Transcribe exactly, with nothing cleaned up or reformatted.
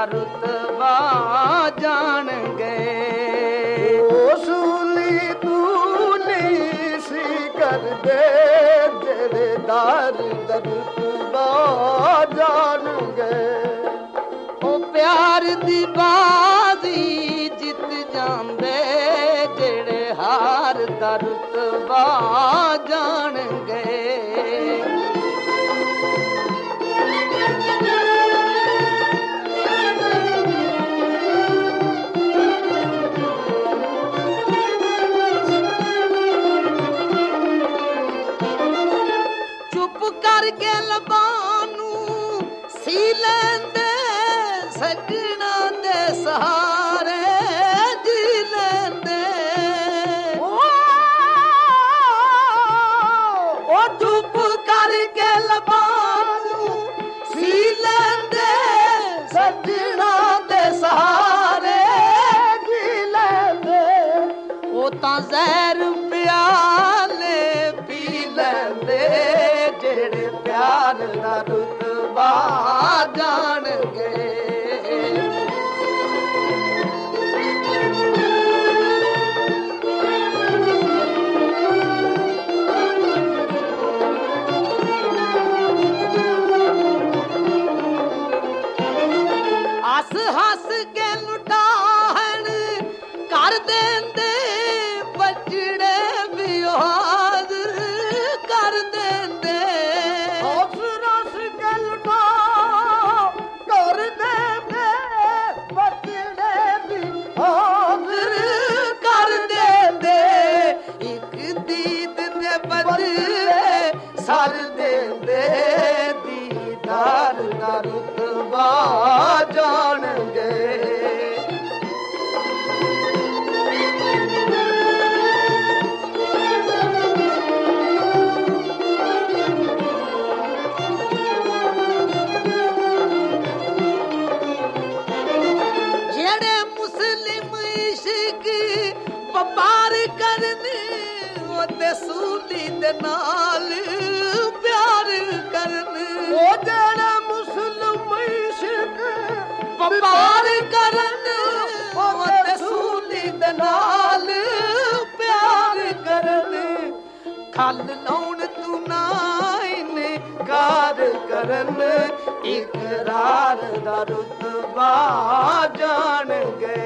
ਦਾ ਰੁਤਬਾ ਜਾਣ ਗਏ। ਉਸੂਲੀ ਤੂੰ ਨਹੀਂ ਸੀ ਕਰਦੇ ਜਿਹੜੇ ਦਾਰ ਦਾ ਰੁਤਬਾ ਜਾਣ ਗਏ। ਉਹ ਪਿਆਰ ਦੀ ਬਾਜ਼ੀ ਜਿੱਤ ਜਾਂਦੇ ਜਿਹੜੇ ਹਾਰ ਦਾ ਰੁਤਬਾ ਜਾਣ ਗਏ। ਚੁੱਪ ਕਰਕੇ ਲਬਾਂ ਨੂੰ ਸੀ ਲੈਂਦੇ ਸੱਜਣਾ ਦੇ ਸਹਾਰੇ ਜੀ ਲੈਂਦੇ। ਉਹ ਚੁੱਪ ਕਰਕੇ ਲਬਾਂ ਨੂੰ ਸੀ ਲੈਂਦੇ ਸੱਜਣਾ ਦੇ ਸਹਾਰੇ ਜੀ ਲੈਂਦੇ। ਉਹ ਤਾਂ ਜ਼ਹਿਰ ਪਿਆਲੇ ਪੀ ਲੈਂਦੇ ਜਿਹੜੇ ਪਿਆਰ ਦਾ ਰੁਤਬਾ ਜਾਣ ਗਏ। ਹੱਸ ਹੱਸ ਕੇ ਲੁਟਾਹਣ ਕਰ ਦਿੰਦੇ ਬਚੜੇ ਵੀ ਹਾਜ਼ਰ ਕਰ ਦਿੰਦੇ। ਹੱਸ ਹੱਸ ਕੇ ਲੁਟਾ ਕਰ ਦਿੰਦੇ ਬਚੜੇ ਵੀ ਹਾਜ਼ਰ ਕਰ ਦਿੰਦੇ। ਇੱਕ ਦੀਦ ਦੇ ਬਦਲੇ ਸਰ ਦਿੰਦੇ ਦੀਦਾਰ ਦਾ ਰੁਤਬਾ ਜਾਣ ਗਏ। ਜਿਹੜੇ ਮੁਸਲਿਮ ਇਸ਼ਕ ਵਪਾਰ ਕਰਨ ਉਹਦੇ ਸੂਲੀ ਦੇ ਨਾਲ ਪਿਆਰ ਕਰਨ। ਉਹ ਜਿਹੜਾ ਮੁਸਲਮ ਇਸ਼ਕ ਵਪਾਰ ਕਰਨ ਉਹਦੇ ਸੂਲੀ ਦੇ ਨਾਲ ਪਿਆਰ ਕਰਨ। ਖਲ ਲਾਉਣ ਤੂੰ ਨਾ ਇਨਕਾਰ ਕਰਨ ਇਕਰਾਰ ਦਾ ਰੁਤਬਾ ਜਾਣ ਗਏ।